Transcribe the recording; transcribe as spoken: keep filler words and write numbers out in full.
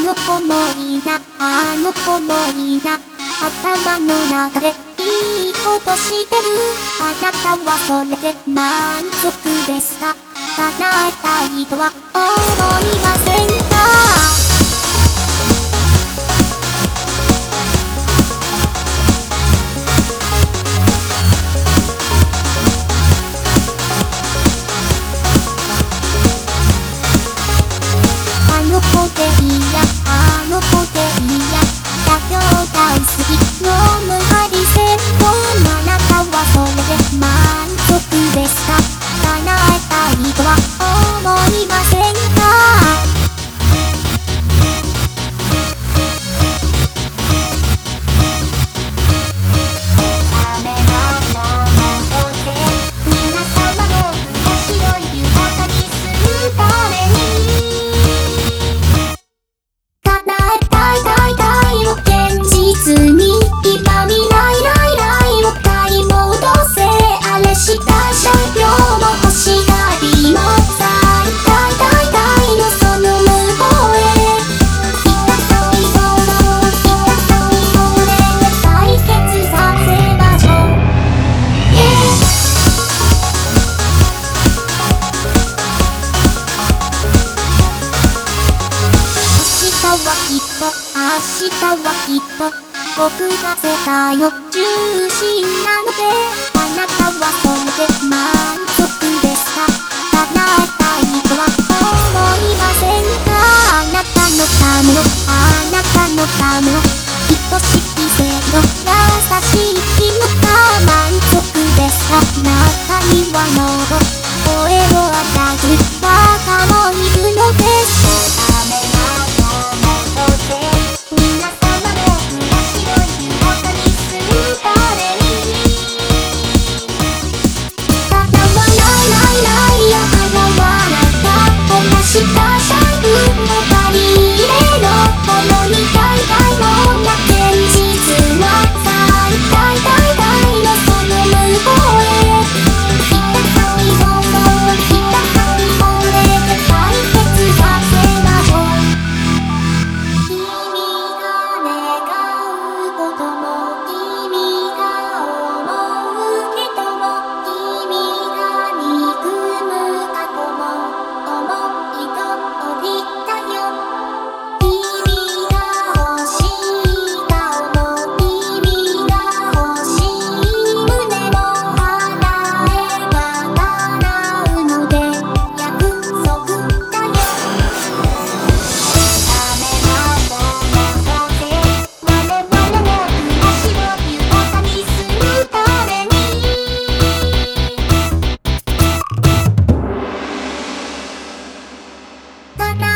の子もいいな、あの子もいいな。頭の中でいいことしてる。あなたはそれで満足ですか？叶えたいとは思いませんか？あの子でいいや、あの子でいいや。だけど大好きの無ハリセット。あなたはそれで満足ですか？叶えたいとは思いませんか？明日はきっと僕が世界の中心なので、あなたはそれで満足ですか？叶えたいとは思いませんか？あなたのための、あなたのための愛しき正義の優しい気の満足ですか？中にはもう声を与えるバカもいるのです。また